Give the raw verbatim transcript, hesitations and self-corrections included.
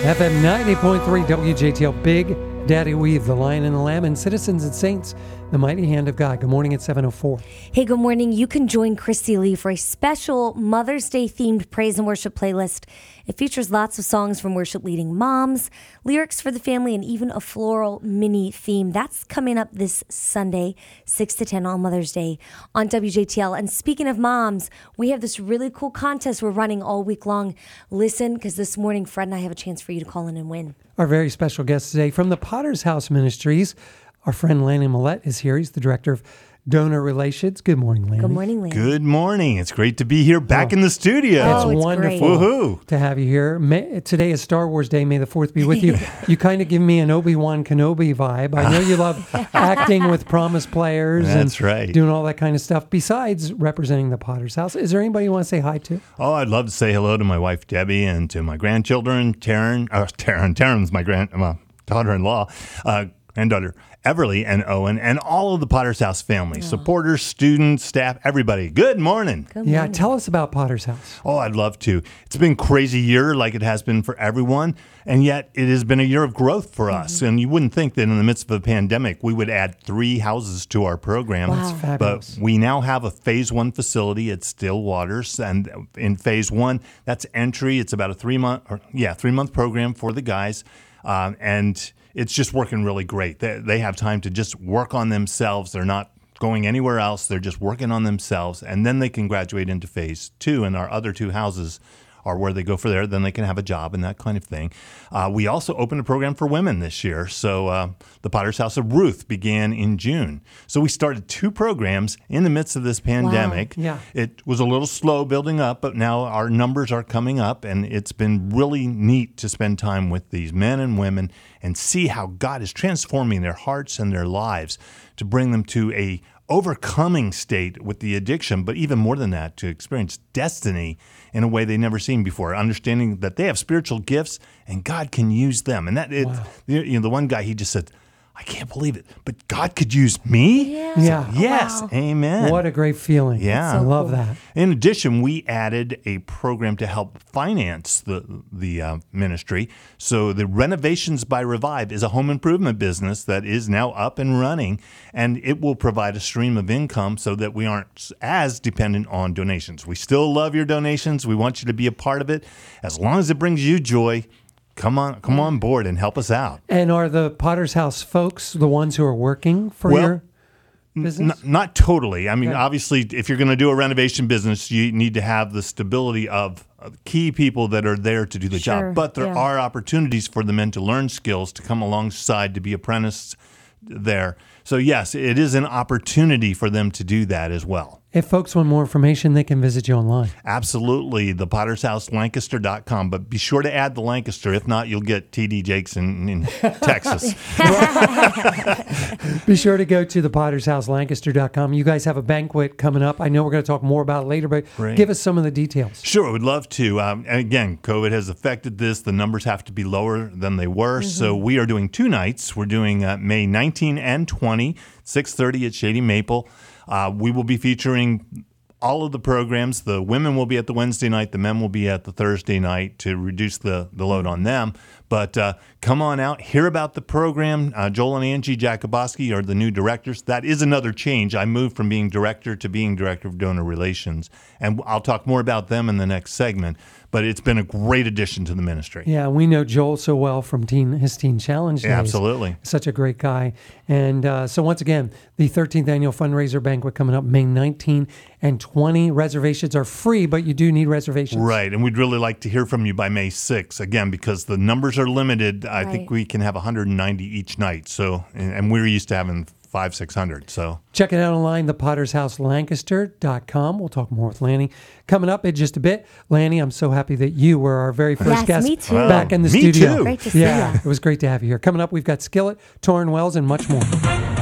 F M ninety point three W J T L, Big Daddy Weave, the Lion and the Lamb, and Citizens and Saints, the Mighty Hand of God. Good morning at seven oh four. Hey, good morning. You can join Christy Lee for a special Mother's Day themed praise and worship playlist. It features lots of songs from worship leading moms, lyrics for the family, and even a floral mini theme. That's coming up this Sunday, six to ten on Mother's Day on W J T L. And speaking of moms, we have this really cool contest we're running all week long. Listen, because this morning, Fred and I have a chance for you to call in and win. Our very special guest today from the Potter's House Ministries, our friend Lanny Millette is here. He's the director of Donor Relations. Good morning, Lanny. Good morning, Lanny. Good morning. It's great to be here back Oh. in the studio. Oh, It's it's wonderful great. Woohoo. to have you here. May, today is Star Wars Day. May the fourth be with you. You kind of give me an Obi-Wan Kenobi vibe. I know you love acting with Promise Players That's and right. doing all that kind of stuff. Besides representing the Potter's House, is there anybody you want to say hi to? Oh, I'd love to say hello to my wife, Debbie, and to my grandchildren, Taryn. Uh, Taryn. Taryn's my grand, uh, daughter-in-law, uh, granddaughter, Everly and Owen, and all of the Potter's House family, supporters, students, staff, everybody. Good morning. Good Yeah, morning. tell us about Potter's House. Oh, I'd love to. It's been a crazy year like it has been for everyone, and yet it has been a year of growth for us. And you wouldn't think that in the midst of a pandemic, we would add three houses to our program. Wow. That's fabulous. But we now have a phase one facility at Stillwaters, and in phase one, that's entry. It's about a three month, or, yeah, three month program for the guys, um, and it's just working really great. They, they have time to just work on themselves. They're not going anywhere else. They're just working on themselves, and then they can graduate into phase two, and our other two houses are where they go for there. Then they can have a job and that kind of thing. Uh, we also opened a program for women this year. So uh, the Potter's House of Ruth began in June. So we started two programs in the midst of this pandemic. Yeah. It was a little slow building up, but now our numbers are coming up, and it's been really neat to spend time with these men and women and see how God is transforming their hearts and their lives to bring them to a overcoming state with the addiction, but even more than that, to experience destiny in a way they've never seen before, understanding that they have spiritual gifts and God can use them. And that, it, Wow. you know, the one guy, he just said, I can't believe it, but God could use me? Yeah. Yeah. Yes, Wow. amen. What a great feeling. Yeah. I so love cool. that. In addition, we added a program to help finance the the uh, ministry. So the Renovations by Revive is a home improvement business that is now up and running, and it will provide a stream of income so that we aren't as dependent on donations. We still love your donations. We want you to be a part of it. As long as it brings you joy, come on, come on board and help us out. And are the Potter's House folks the ones who are working for Well, your business? N- not totally. I mean, Okay. obviously, if you're going to do a renovation business, you need to have the stability of of key people that are there to do the Sure, job. But there yeah. are opportunities for the men to learn skills, to come alongside, to be apprenticed there. So, yes, it is an opportunity for them to do that as well. If folks want more information, they can visit you online. Absolutely, the Potter's House Lancaster dot com. But be sure to add the Lancaster. If not, you'll get T D Jakes in, in Texas. Be sure to go to the Potter's House Lancaster dot com. You guys have a banquet coming up. I know we're going to talk more about it later, but Right. give us some of the details. Sure, would love to. Um, and again, COVID has affected this. The numbers have to be lower than they were. So we are doing two nights. We're doing uh, May nineteenth and twentieth, six thirty at Shady Maple. Uh, we will be featuring all of the programs. The women will be at the Wednesday night. The men will be at the Thursday night to reduce the, the load on them. But uh, come on out, hear about the program. Uh, Joel and Angie Jakubowski are the new directors. That is another change. I moved from being director to being director of donor relations. And I'll talk more about them in the next segment. But it's been a great addition to the ministry. Yeah, we know Joel so well from teen, his Teen Challenge days. Yeah, absolutely. Such a great guy. And uh, so once again, the thirteenth Annual Fundraiser Banquet coming up May nineteenth and twentieth. Reservations are free, but you do need reservations. Right, and we'd really like to hear from you by May sixth, again, because the numbers are limited. I think Right. we can have one hundred ninety each night, So, and, and we're used to having five, six hundred. So, Check it out online, the Potter's House Lancaster dot com. We'll talk more with Lanny coming up in just a bit. Lanny, I'm so happy that you were our very first Yes, guest me too. back in the Me studio. too. Great to see Yeah, ya. it was great to have you here. Coming up, we've got Skillet, Torrin Wells, and much more.